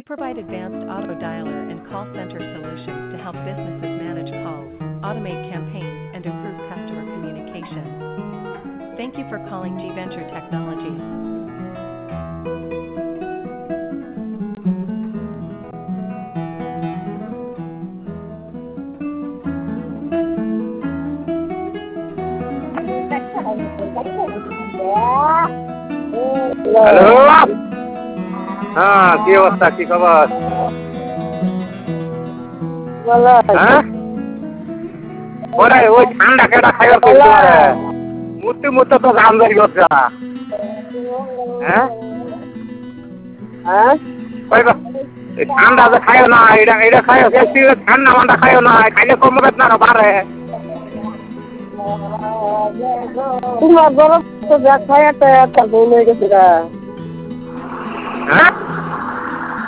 provide advanced auto dialer and call center solutions to help businesses manage calls, automate campaigns, and improve customer communication. Thank you for calling G Venture Technologies. Hello. হ্যাঁ, কি অবস্থা, কি খবর? হ্যাঁ, ওরে ওই ঠান্ডা কেটা খাইবার করতে পারে মুহূর্তে মুহূর্তে তো দাম বেড়ে গেছে। হ্যাঁ হ্যাঁ এই ঠান্ডা যে খাইও না, এটা এটা খাইও, ঠান্ডা মান্ডা খাইও না, খাইলে কমবে না, বাড়ে। তোমার গরম তো দেখায় একটা একটা বই হয়ে গেছে। হ্যাঁ